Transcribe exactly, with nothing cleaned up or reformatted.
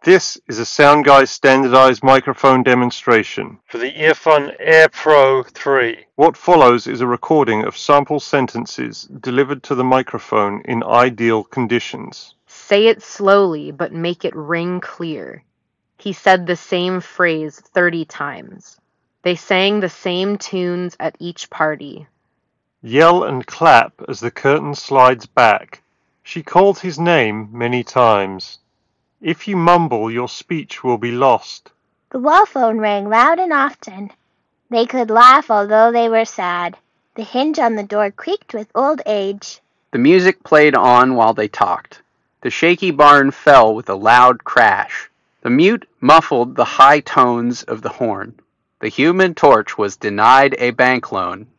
This is a Soundguys standardized microphone demonstration for the Earfun Air Pro three. What follows is a recording of sample sentences delivered to the microphone in ideal conditions. Say it slowly, but make it ring clear. He said the same phrase thirty times. They sang the same tunes at each party. Yell and clap as the curtain slides back. She called his name many times. If you mumble, your speech will be lost. The wall phone rang loud and often. They could laugh although they were sad. The hinge on the door creaked with old age. The music played on while they talked. The shaky barn fell with a loud crash. The mute muffled the high tones of the horn. The Human Torch was denied a bank loan